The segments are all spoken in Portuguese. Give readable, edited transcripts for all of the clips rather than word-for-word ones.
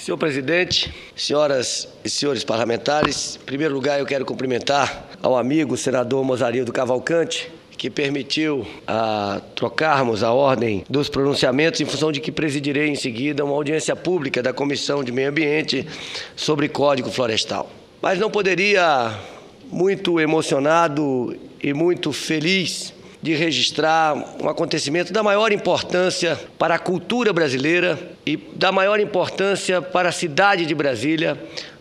Senhor presidente, senhoras e senhores parlamentares, em primeiro lugar eu quero cumprimentar ao amigo senador Mozarildo Cavalcante, que permitiu trocarmos a ordem dos pronunciamentos, em função de que presidirei em seguida uma audiência pública da Comissão de Meio Ambiente sobre Código Florestal. Mas não poderia, muito emocionado e muito feliz, de registrar um acontecimento da maior importância para a cultura brasileira e da maior importância para a cidade de Brasília,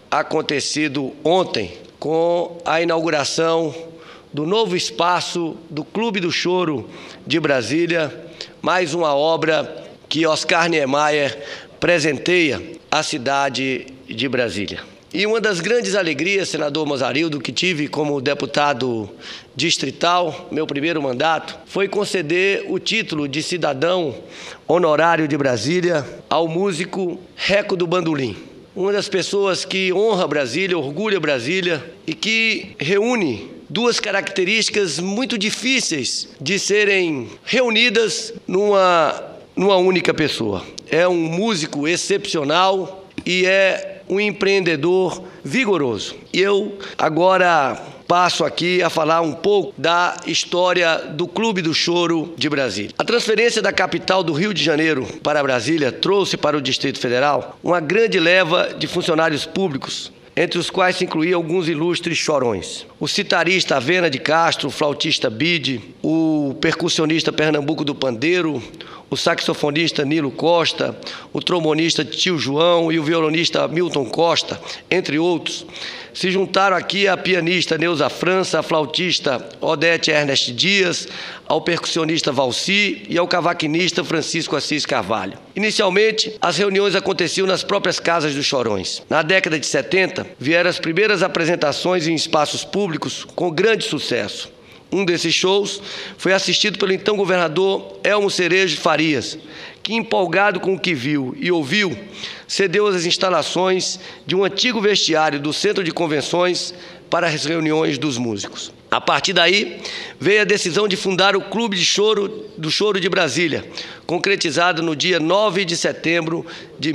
acontecido ontem, com a inauguração do novo espaço do Clube do Choro de Brasília, mais uma obra que Oscar Niemeyer presenteia à cidade de Brasília. E uma das grandes alegrias, senador Mozarildo, que tive como deputado distrital, meu primeiro mandato, foi conceder o título de cidadão honorário de Brasília ao músico Reco do Bandolim. Uma das pessoas que honra Brasília, orgulha Brasília e que reúne duas características muito difíceis de serem reunidas numa única pessoa. É um músico excepcional e é um empreendedor vigoroso. E eu agora passo aqui a falar um pouco da história do Clube do Choro de Brasília. A transferência da capital do Rio de Janeiro para Brasília trouxe para o Distrito Federal uma grande leva de funcionários públicos, entre os quais se incluía alguns ilustres chorões. O citarista Avena de Castro, o flautista Bide, o percussionista Pernambuco do Pandeiro, o saxofonista Nilo Costa, o trombonista Tio João e o violonista Milton Costa, entre outros, se juntaram aqui a pianista Neuza França, a flautista Odete Ernest Dias, ao percussionista Valci e ao cavaquinista Francisco Assis Carvalho. Inicialmente, as reuniões aconteciam nas próprias casas dos chorões. Na década de 70, vieram as primeiras apresentações em espaços públicos com grande sucesso. Um desses shows foi assistido pelo então governador Elmo Cerejo Farias, que, empolgado com o que viu e ouviu, cedeu as instalações de um antigo vestiário do Centro de Convenções para as reuniões dos músicos. A partir daí, veio a decisão de fundar o Clube do Choro de Brasília, concretizado no dia 9 de setembro de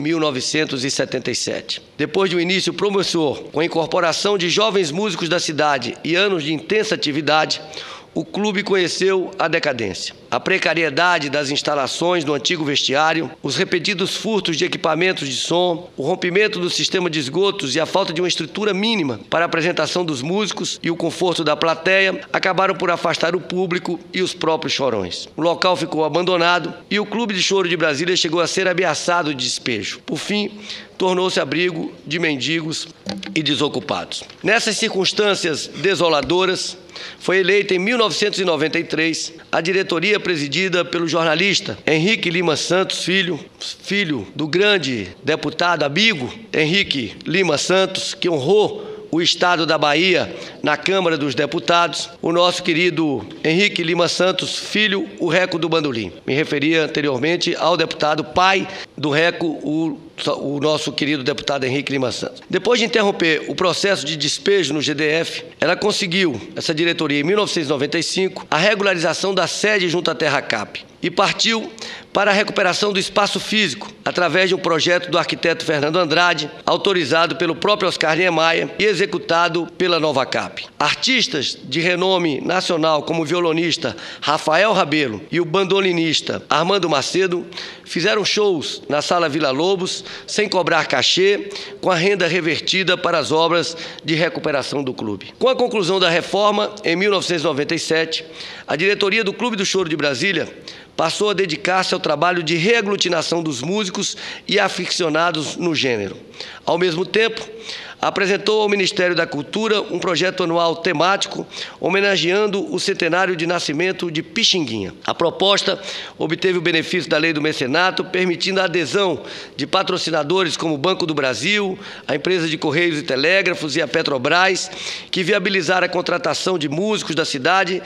1977. Depois de um início promissor, com a incorporação de jovens músicos da cidade e anos de intensa atividade, o clube conheceu a decadência. A precariedade das instalações no antigo vestiário, os repetidos furtos de equipamentos de som, o rompimento do sistema de esgotos e a falta de uma estrutura mínima para a apresentação dos músicos e o conforto da plateia acabaram por afastar o público e os próprios chorões. O local ficou abandonado e o Clube de Choro de Brasília chegou a ser ameaçado de despejo. Por fim, tornou-se abrigo de mendigos e desocupados. Nessas circunstâncias desoladoras, foi eleita em 1993 a diretoria presidida pelo jornalista Henrique Lima Santos, filho do grande deputado amigo Henrique Lima Santos, que honrou o Estado da Bahia na Câmara dos Deputados, o nosso querido Henrique Lima Santos, filho, o Reco do Bandolim. Me referia anteriormente ao deputado pai do Reco, o nosso querido deputado Henrique Lima Santos. Depois de interromper o processo de despejo no GDF, ela conseguiu, essa diretoria, em 1995, a regularização da sede junto à Terra Cap e partiu para a recuperação do espaço físico, através de um projeto do arquiteto Fernando Andrade, autorizado pelo próprio Oscar Niemeyer e executado pela Nova Cap. Artistas de renome nacional, como o violonista Rafael Rabelo e o bandolinista Armando Macedo, fizeram shows na Sala Vila Lobos, sem cobrar cachê, com a renda revertida para as obras de recuperação do clube. Com a conclusão da reforma, em 1997, a diretoria do Clube do Choro de Brasília passou a dedicar-se ao trabalho de reaglutinação dos músicos e aficionados no gênero. Ao mesmo tempo, apresentou ao Ministério da Cultura um projeto anual temático homenageando o centenário de nascimento de Pixinguinha. A proposta obteve o benefício da Lei do Mecenato, permitindo a adesão de patrocinadores como o Banco do Brasil, a empresa de Correios e Telégrafos e a Petrobras, que viabilizaram a contratação de músicos da cidade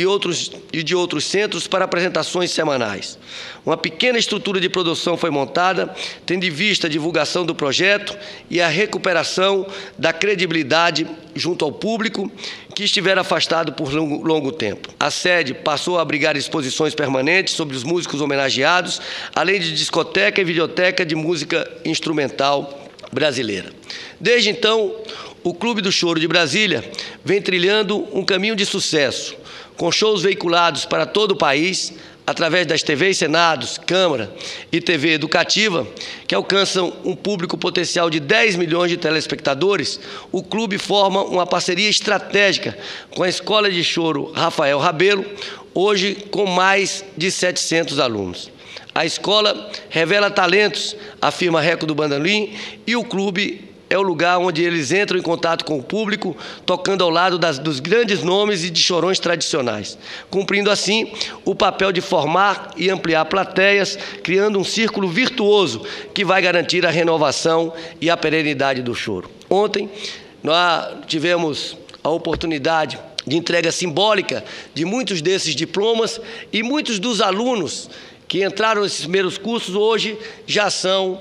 e de outros centros para apresentações semanais. Uma pequena estrutura de produção foi montada, tendo em vista a divulgação do projeto e a recuperação da credibilidade junto ao público que estiver afastado por longo tempo. A sede passou a abrigar exposições permanentes sobre os músicos homenageados, além de discoteca e videoteca de música instrumental brasileira. Desde então, o Clube do Choro de Brasília vem trilhando um caminho de sucesso, com shows veiculados para todo o país, através das TVs Senados, Câmara e TV Educativa, que alcançam um público potencial de 10 milhões de telespectadores. O clube forma uma parceria estratégica com a Escola de Choro Rafael Rabelo, hoje com mais de 700 alunos. A escola revela talentos, afirma Reco do Bandolim, e o clube é o lugar onde eles entram em contato com o público, tocando ao lado dos grandes nomes e de chorões tradicionais, cumprindo assim o papel de formar e ampliar plateias, criando um círculo virtuoso que vai garantir a renovação e a perenidade do choro. Ontem, nós tivemos a oportunidade de entrega simbólica de muitos desses diplomas, e muitos dos alunos que entraram nesses primeiros cursos hoje já são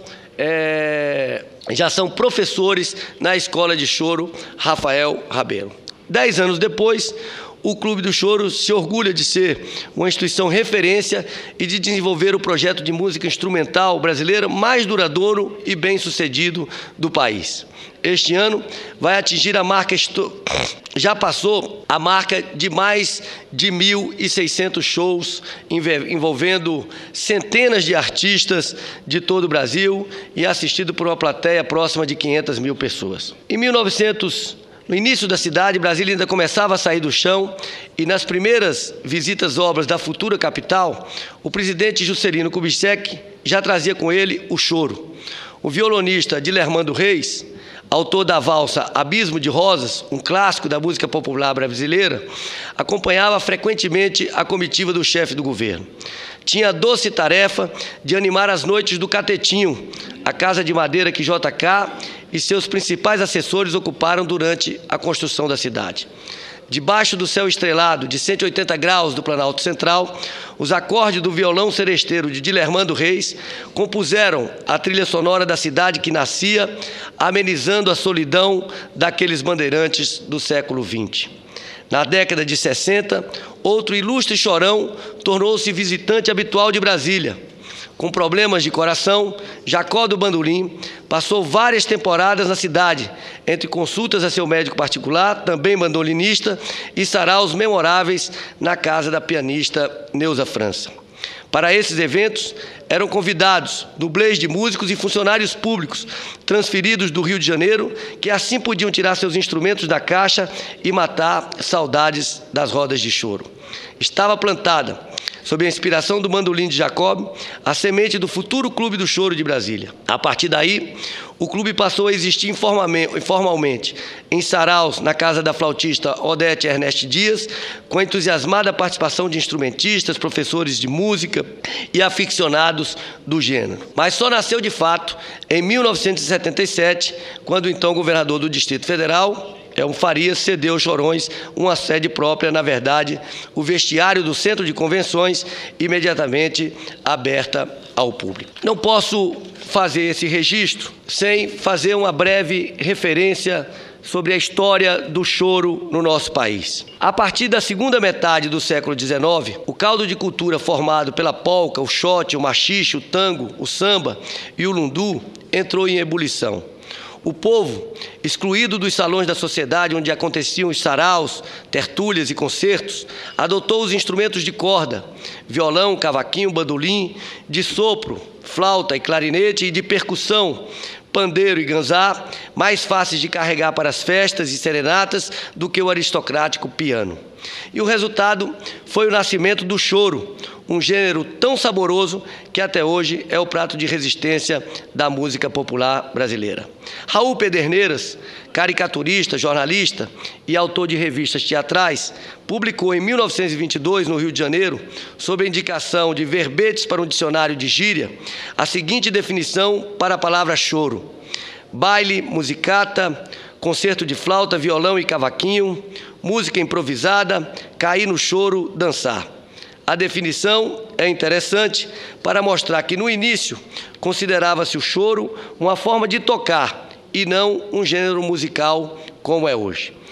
professores na Escola de Choro Rafael Rabelo. 10 anos depois, o Clube do Choro se orgulha de ser uma instituição referência e de desenvolver o projeto de música instrumental brasileira mais duradouro e bem-sucedido do país. Este ano vai atingir a marca, já passou a marca de mais de 1.600 shows, envolvendo centenas de artistas de todo o Brasil e assistido por uma plateia próxima de 500 mil pessoas. No início da cidade, Brasília ainda começava a sair do chão, e nas primeiras visitas obras da futura capital, o presidente Juscelino Kubitschek já trazia com ele o choro. O violonista Dilermando Reis, autor da valsa Abismo de Rosas, um clássico da música popular brasileira, acompanhava frequentemente a comitiva do chefe do governo. Tinha a doce tarefa de animar as noites do Catetinho, a casa de madeira que JK e seus principais assessores ocuparam durante a construção da cidade. Debaixo do céu estrelado de 180 graus do Planalto Central, os acordes do violão seresteiro de Dilermando Reis compuseram a trilha sonora da cidade que nascia, amenizando a solidão daqueles bandeirantes do século XX. Na década de 60, outro ilustre chorão tornou-se visitante habitual de Brasília. Com problemas de coração, Jacó do Bandolim passou várias temporadas na cidade, entre consultas a seu médico particular, também bandolinista, e saraus memoráveis na casa da pianista Neuza França. Para esses eventos, eram convidados dublês de músicos e funcionários públicos transferidos do Rio de Janeiro, que assim podiam tirar seus instrumentos da caixa e matar saudades das rodas de choro. Estava plantada, sob a inspiração do bandolim de Jacob, a semente do futuro Clube do Choro de Brasília. A partir daí, o clube passou a existir informalmente em saraus na casa da flautista Odete Ernest Dias, com a entusiasmada participação de instrumentistas, professores de música e aficionados do gênero. Mas só nasceu de fato em 1977, quando o então governador do Distrito Federal, Elmo Farias, cedeu aos chorões uma sede própria, na verdade, o vestiário do Centro de Convenções, imediatamente aberta ao público. Não posso fazer esse registro sem fazer uma breve referência sobre a história do choro no nosso país. A partir da segunda metade do século XIX, o caldo de cultura formado pela polca, o xote, o maxixe, o tango, o samba e o lundu entrou em ebulição. O povo, excluído dos salões da sociedade onde aconteciam os saraus, tertúlias e concertos, adotou os instrumentos de corda, violão, cavaquinho, bandolim, de sopro, flauta e clarinete, e de percussão, pandeiro e ganzá, mais fáceis de carregar para as festas e serenatas do que o aristocrático piano. E o resultado foi o nascimento do choro, um gênero tão saboroso que até hoje é o prato de resistência da música popular brasileira. Raul Pederneiras, caricaturista, jornalista e autor de revistas teatrais, publicou em 1922, no Rio de Janeiro, sob a indicação de verbetes para um dicionário de gíria, a seguinte definição para a palavra choro: baile, musicata, concerto de flauta, violão e cavaquinho, música improvisada, cair no choro, dançar. A definição é interessante para mostrar que, no início, considerava-se o choro uma forma de tocar e não um gênero musical como é hoje.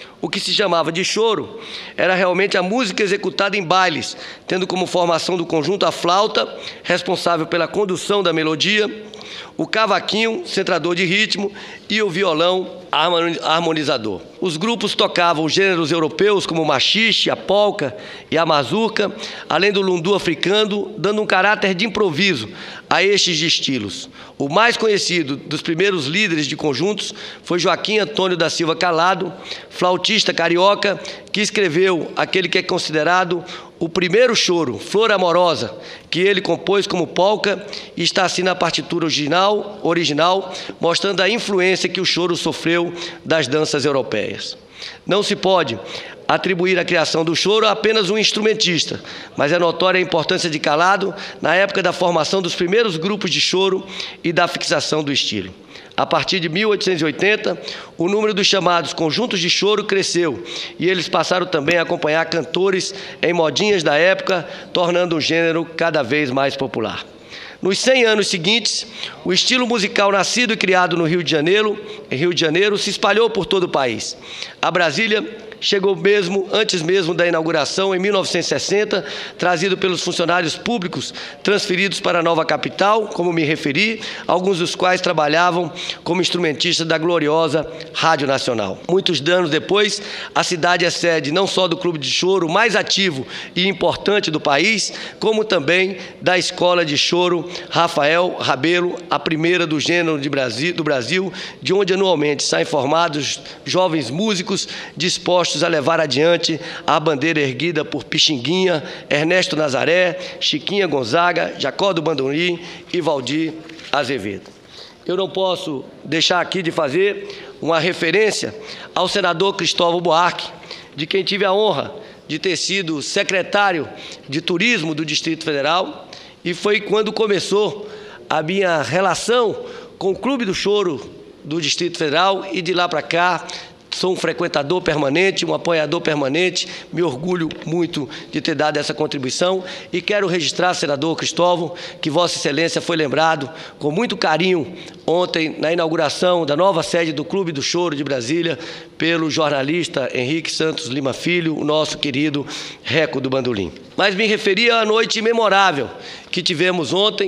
o que se chamava de choro era realmente a música executada em bailes, tendo como formação do conjunto a flauta, responsável pela condução da melodia, o cavaquinho, centrador de ritmo, e o violão, harmonizador. Os grupos tocavam gêneros europeus como o machixe, a polca e a mazurca, além do lundu africano, dando um caráter de improviso a estes estilos. O mais conhecido dos primeiros líderes de conjuntos foi Joaquim Antônio da Silva Calado, flautista carioca, que escreveu aquele que é considerado o primeiro choro, Flor Amorosa, que ele compôs como polca e está assim na partitura original, mostrando a influência que o choro sofreu das danças europeias. Não se pode atribuir a criação do choro a apenas um instrumentista, mas é notória a importância de Calado na época da formação dos primeiros grupos de choro e da fixação do estilo. A partir de 1880, o número dos chamados conjuntos de choro cresceu e eles passaram também a acompanhar cantores em modinhas da época, tornando o gênero cada vez mais popular. Nos 100 anos seguintes, o estilo musical nascido e criado no Rio de Janeiro, se espalhou por todo o país. A Brasília chegou antes mesmo da inauguração, em 1960, trazido pelos funcionários públicos transferidos para a nova capital, como me referi, alguns dos quais trabalhavam como instrumentistas da gloriosa Rádio Nacional. Muitos anos depois, a cidade é sede não só do clube de choro mais ativo e importante do país, como também da Escola de Choro Rafael Rabelo, a primeira do gênero do Brasil, de onde anualmente saem formados jovens músicos dispostos a levar adiante a bandeira erguida por Pixinguinha, Ernesto Nazaré, Chiquinha Gonzaga, Jacó do Bandolim e Valdir Azevedo. Eu não posso deixar aqui de fazer uma referência ao senador Cristóvão Buarque, de quem tive a honra de ter sido secretário de Turismo do Distrito Federal, e foi quando começou a minha relação com o Clube do Choro do Distrito Federal, e de lá para cá sou um frequentador permanente, um apoiador permanente, me orgulho muito de ter dado essa contribuição e quero registrar, senador Cristóvão, que Vossa Excelência foi lembrado com muito carinho ontem na inauguração da nova sede do Clube do Choro de Brasília pelo jornalista Henrique Santos Lima Filho, o nosso querido Reco do Bandolim. Mas me referia à noite memorável que tivemos ontem,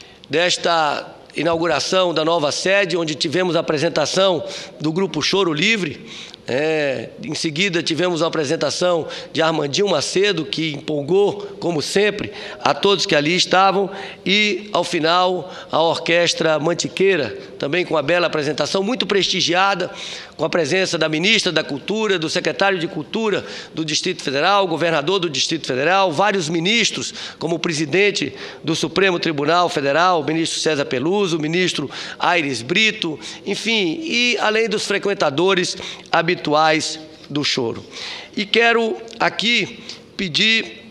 desta inauguração da nova sede, onde tivemos a apresentação do Grupo Choro Livre. Em seguida, tivemos a apresentação de Armandinho Macedo, que empolgou, como sempre, a todos que ali estavam. E, ao final, a Orquestra Mantiqueira, também com uma bela apresentação, muito prestigiada, com a presença da ministra da Cultura, do secretário de Cultura do Distrito Federal, o governador do Distrito Federal, vários ministros, como o presidente do Supremo Tribunal Federal, o ministro César Peluso, o ministro Aires Brito, enfim, e além dos frequentadores habituais do choro. E quero aqui pedir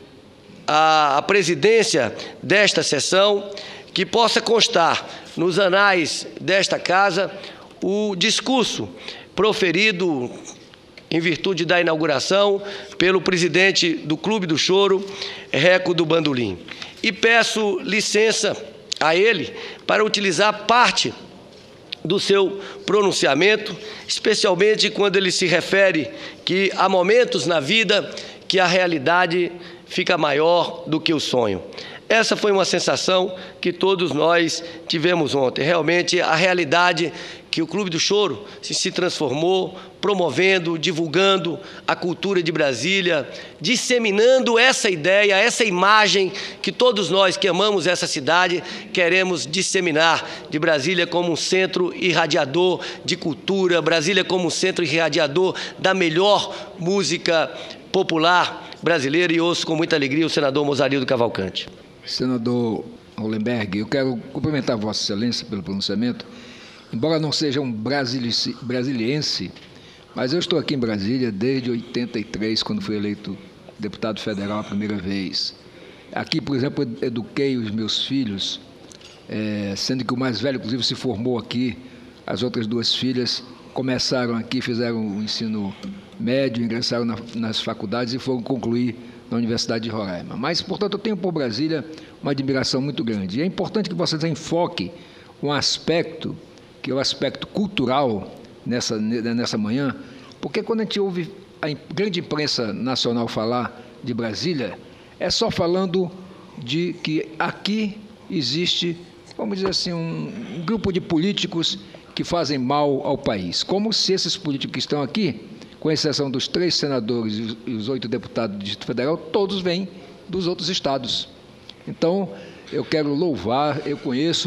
à presidência desta sessão que possa constar nos anais desta casa o discurso proferido em virtude da inauguração pelo presidente do Clube do Choro, Reco do Bandolim. E peço licença a ele para utilizar parte do seu pronunciamento, especialmente quando ele se refere que há momentos na vida que a realidade fica maior do que o sonho. Essa foi uma sensação que todos nós tivemos ontem. Realmente, a realidade que o Clube do Choro se transformou, promovendo, divulgando a cultura de Brasília, disseminando essa ideia, essa imagem que todos nós que amamos essa cidade queremos disseminar, de Brasília como um centro irradiador de cultura, Brasília como um centro irradiador da melhor música popular brasileira. E ouço com muita alegria o senador Mozarildo Cavalcante. Senador Hollenberg, eu quero cumprimentar Vossa Excelência pelo pronunciamento. Embora não seja um brasiliense, mas eu estou aqui em Brasília desde 83, quando fui eleito deputado federal a primeira vez. Aqui, por exemplo, eduquei os meus filhos, sendo que o mais velho, inclusive, se formou aqui. As outras duas filhas começaram aqui, fizeram o ensino médio, ingressaram nas faculdades e foram concluir na Universidade de Roraima. Mas, portanto, eu tenho por Brasília uma admiração muito grande. E é importante que vocês enfoquem um aspecto, que é o aspecto cultural nessa manhã, Porque quando a gente ouve a grande imprensa nacional falar de Brasília, é só falando de que aqui existe, vamos dizer assim, um grupo de políticos que fazem mal ao país. Como se esses políticos que estão aqui, com exceção dos 3 senadores e os 8 deputados do Distrito Federal, todos vêm dos outros estados. Então, eu quero louvar, eu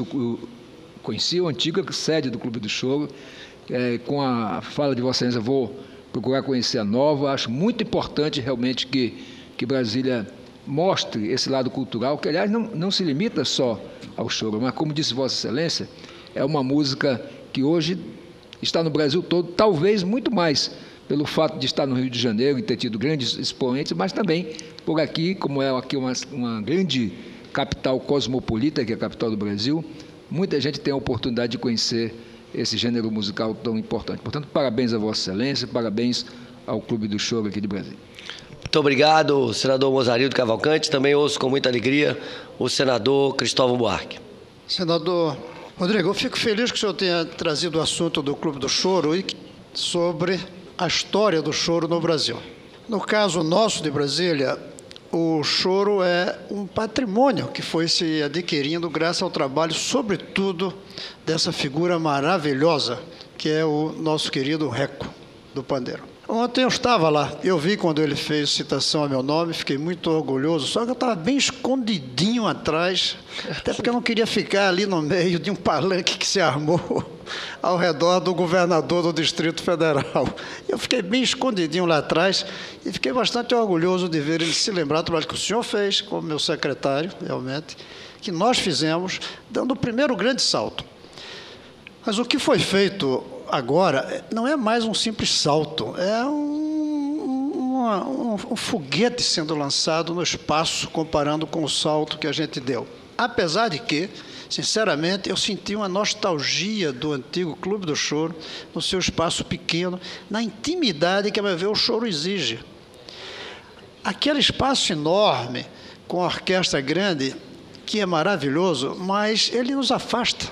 conheci a antiga sede do Clube do Choro, com a fala de Vossa Excelência, vou procurar conhecer a nova. Acho muito importante realmente que Brasília mostre esse lado cultural, que, aliás, não se limita só ao choro, mas, como disse Vossa Excelência, é uma música que hoje está no Brasil todo, talvez muito mais pelo fato de estar no Rio de Janeiro e ter tido grandes expoentes, mas também por aqui, como é aqui uma grande capital cosmopolita, que é a capital do Brasil, muita gente tem a oportunidade de conhecer esse gênero musical tão importante. Portanto, parabéns a Vossa Excelência, parabéns ao Clube do Choro aqui de Brasília. Muito obrigado, senador Mozarildo Cavalcante. Também ouço com muita alegria o senador Cristóvão Buarque. Senador Rodrigo, eu fico feliz que o senhor tenha trazido o assunto do Clube do Choro e sobre a história do choro no Brasil. No caso nosso de Brasília, o choro é um patrimônio que foi se adquirindo graças ao trabalho, sobretudo, dessa figura maravilhosa, que é o nosso querido Reco, do pandeiro. Ontem eu estava lá, eu vi quando ele fez citação a meu nome, fiquei muito orgulhoso, só que eu estava bem escondidinho atrás, até porque eu não queria ficar ali no meio de um palanque que se armou ao redor do governador do Distrito Federal. Eu fiquei bem escondidinho lá atrás e fiquei bastante orgulhoso de ver ele se lembrar do trabalho que o senhor fez, como meu secretário, realmente, que nós fizemos, dando o primeiro grande salto. Mas o que foi feito agora não é mais um simples salto, é um foguete sendo lançado no espaço, comparando com o salto que a gente deu. Apesar de que, sinceramente, eu senti uma nostalgia do antigo Clube do Choro, no seu espaço pequeno, na intimidade que, a meu ver, o choro exige. Aquele espaço enorme, com a orquestra grande, que é maravilhoso, mas ele nos afasta.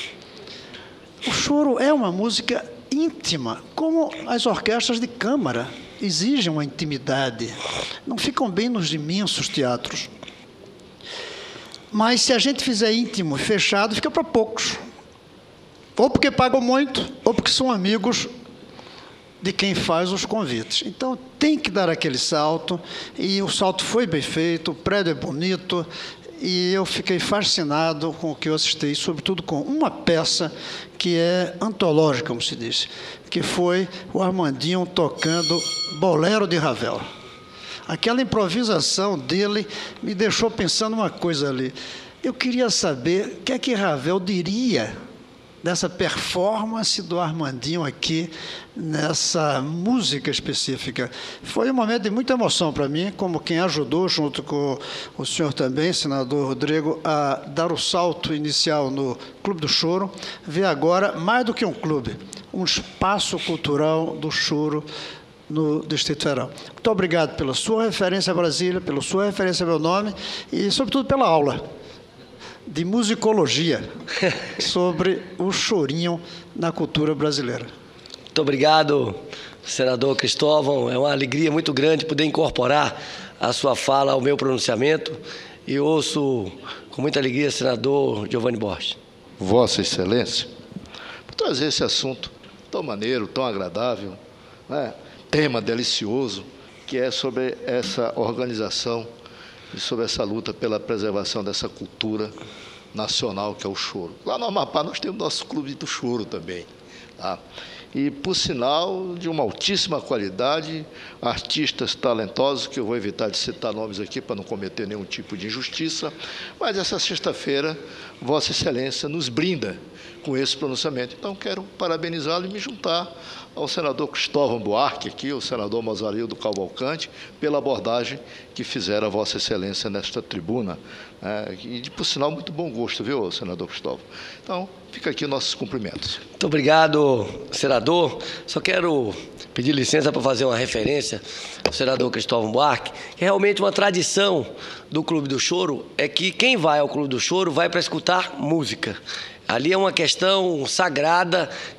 O choro é uma música íntima, como as orquestras de câmara exigem uma intimidade. Não ficam bem nos imensos teatros. Mas se a gente fizer íntimo e fechado, fica para poucos. Ou porque pagam muito, ou porque são amigos de quem faz os convites. Então, tem que dar aquele salto, e o salto foi bem feito, o prédio é bonito, e eu fiquei fascinado com o que eu assisti, sobretudo com uma peça que é antológica, como se diz, que foi o Armandinho tocando Bolero de Ravel. Aquela improvisação dele me deixou pensando uma coisa ali. Eu queria saber o que é que Ravel diria dessa performance do Armandinho aqui, nessa música específica. Foi um momento de muita emoção para mim, como quem ajudou, junto com o senhor também, senador Rodrigo, a dar o salto inicial no Clube do Choro, ver agora, mais do que um clube, um espaço cultural do choro no Distrito Federal. Muito obrigado pela sua referência a Brasília, pela sua referência ao meu nome e, sobretudo, pela aula de musicologia sobre o chorinho na cultura brasileira. Muito obrigado, senador Cristóvão. É uma alegria muito grande poder incorporar a sua fala ao meu pronunciamento e ouço com muita alegria, senador Giovanni Borges. Vossa Excelência, por trazer esse assunto tão maneiro, tão agradável, né? Tema delicioso, que é sobre essa organização e sobre essa luta pela preservação dessa cultura nacional que é o choro. Lá no Amapá nós temos nosso Clube do Choro também, tá? E, por sinal, de uma altíssima qualidade, artistas talentosos, que eu vou evitar de citar nomes aqui para não cometer nenhum tipo de injustiça, mas essa sexta-feira, Vossa Excelência nos brinda com esse pronunciamento. Então, quero parabenizá-lo e me juntar ao senador Cristóvão Buarque, aqui, o senador Mozarildo Cavalcante, pela abordagem que fizeram a Vossa Excelência nesta tribuna. E, por sinal, muito bom gosto, viu, senador Cristóvão? Então, fica aqui nossos cumprimentos. Muito obrigado, senador. Só quero pedir licença para fazer uma referência ao senador Cristóvão Buarque, que é realmente uma tradição do Clube do Choro, é que quem vai ao Clube do Choro vai para escutar música. Ali é uma questão sagrada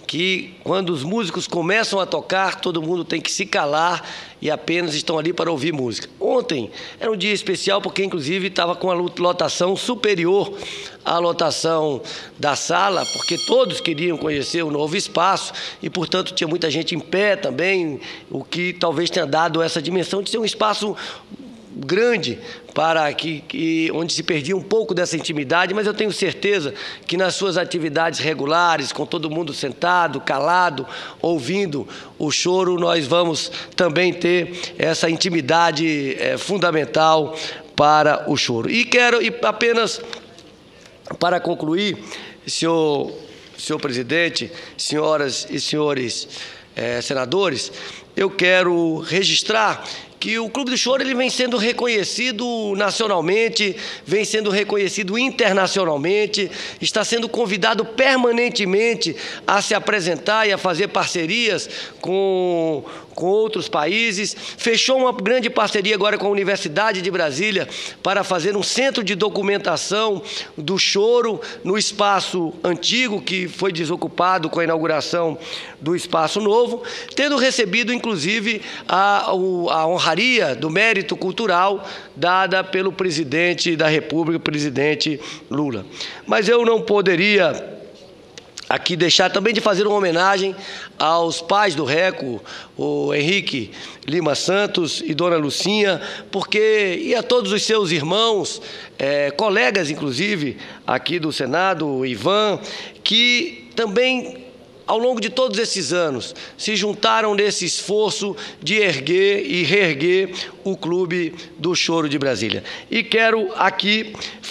que quando os músicos começam a tocar, todo mundo tem que se calar e apenas estão ali para ouvir música. Ontem era um dia especial porque, inclusive, estava com a lotação superior à lotação da sala, porque todos queriam conhecer o novo espaço e, portanto, tinha muita gente em pé também, o que talvez tenha dado essa dimensão de ser um espaço grande para onde se perdia um pouco dessa intimidade, mas eu tenho certeza que nas suas atividades regulares, com todo mundo sentado, calado, ouvindo o choro, nós vamos também ter essa intimidade fundamental para o choro. E apenas para concluir, senhor presidente, senhoras e senhores senadores, eu quero registrar que o Clube do Choro ele vem sendo reconhecido nacionalmente, vem sendo reconhecido internacionalmente, está sendo convidado permanentemente a se apresentar e a fazer parcerias com outros países. Fechou uma grande parceria agora com a Universidade de Brasília para fazer um centro de documentação do choro no espaço antigo, que foi desocupado com a inauguração do espaço novo, tendo recebido, inclusive, a honraria do mérito cultural dada pelo presidente da República, o presidente Lula. Mas eu não poderia aqui deixar também de fazer uma homenagem aos pais do Reco, o Henrique Lima Santos e Dona Lucinha, e a todos os seus irmãos, colegas, inclusive, aqui do Senado, o Ivan, que também, ao longo de todos esses anos, se juntaram nesse esforço de erguer e reerguer o Clube do Choro de Brasília. E quero aqui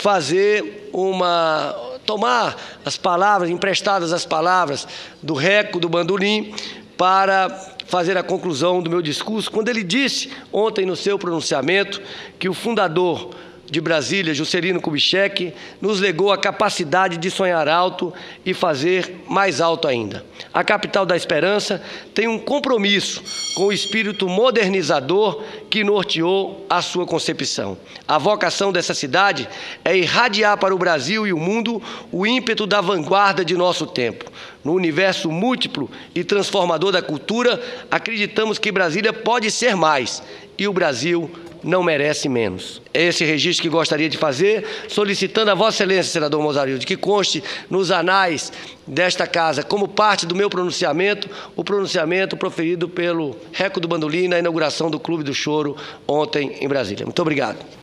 tomar as palavras, emprestadas as palavras do Reco, do Bandolim, para fazer a conclusão do meu discurso, quando ele disse ontem no seu pronunciamento que o fundador de Brasília, Juscelino Kubitschek, nos legou a capacidade de sonhar alto e fazer mais alto ainda. A capital da esperança tem um compromisso com o espírito modernizador que norteou a sua concepção. A vocação dessa cidade é irradiar para o Brasil e o mundo o ímpeto da vanguarda de nosso tempo. No universo múltiplo e transformador da cultura, acreditamos que Brasília pode ser mais e o Brasil não merece menos. É esse registro que gostaria de fazer, solicitando a Vossa Excelência, senador Mozarildo, que conste nos anais desta casa, como parte do meu pronunciamento, o pronunciamento proferido pelo Reco do Bandolim na inauguração do Clube do Choro ontem em Brasília. Muito obrigado.